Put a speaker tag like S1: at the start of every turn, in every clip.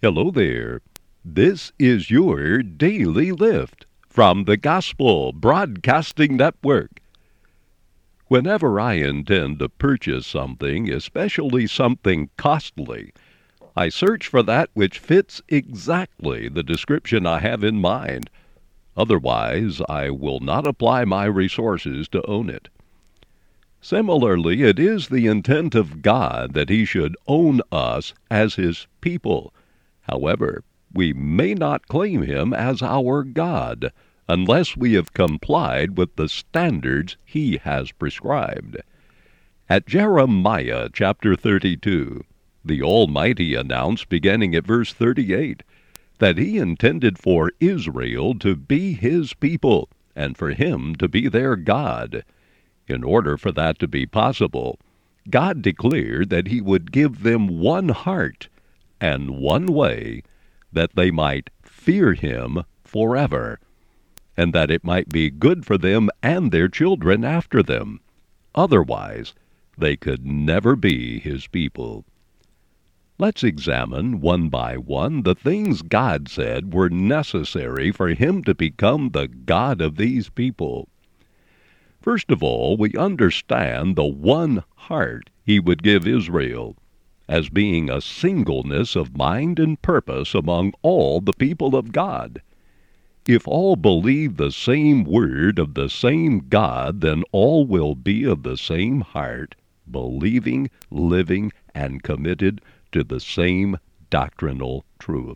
S1: Hello there. This is your Daily Lift from the Gospel Broadcasting Network. Whenever I intend to purchase something, especially something costly, I search for that which fits exactly the description I have in mind. Otherwise, I will not apply my resources to own it. Similarly, it is the intent of God that He should own us as His people. However, we may not claim Him as our God unless we have complied with the standards He has prescribed. At Jeremiah chapter 32, the Almighty announced, beginning at verse 38, that He intended for Israel to be His people and for Him to be their God. In order for that to be possible, God declared that He would give them one heart and one way, that they might fear Him forever, and that it might be good for them and their children after them. Otherwise, they could never be His people. Let's examine one by one the things God said were necessary for Him to become the God of these people. First of all, we understand the one heart He would give Israel, as being a singleness of mind and purpose among all the people of God. If all believe the same word of the same God, then all will be of the same heart, believing, living, and committed to the same doctrinal truth.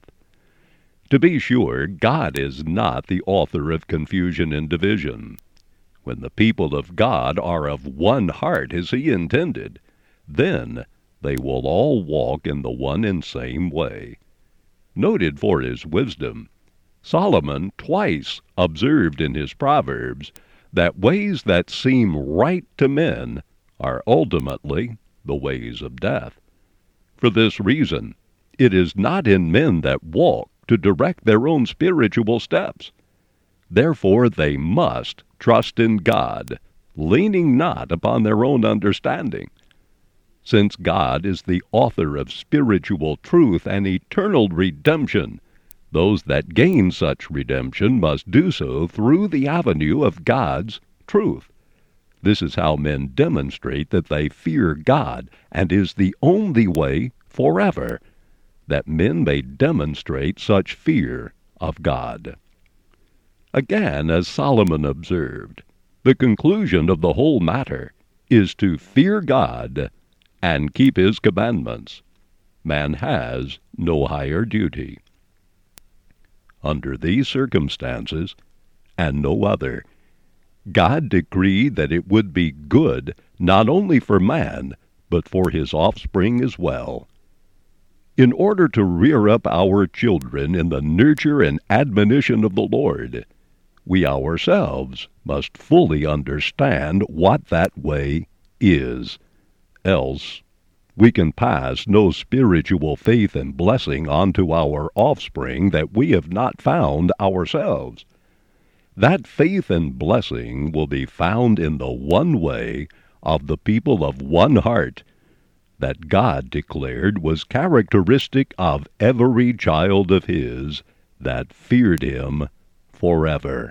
S1: To be sure, God is not the author of confusion and division. When the people of God are of one heart as He intended, then they will all walk in the one and same way. Noted for his wisdom, Solomon twice observed in his Proverbs that ways that seem right to men are ultimately the ways of death. For this reason, it is not in men that walk to direct their own spiritual steps. Therefore they must trust in God, leaning not upon their own understanding. Since God is the author of spiritual truth and eternal redemption, those that gain such redemption must do so through the avenue of God's truth. This is how men demonstrate that they fear God, and is the only way forever that men may demonstrate such fear of God. Again, as Solomon observed, the conclusion of the whole matter is to fear God and keep His commandments. Man has no higher duty. Under these circumstances, and no other, God decreed that it would be good not only for man, but for his offspring as well. In order to rear up our children in the nurture and admonition of the Lord, we ourselves must fully understand what that way is. Else, we can pass no spiritual faith and blessing on to our offspring that we have not found ourselves. That faith and blessing will be found in the one way of the people of one heart that God declared was characteristic of every child of His that feared Him forever.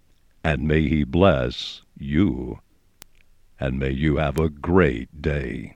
S1: And may He bless you, and may you have a great day.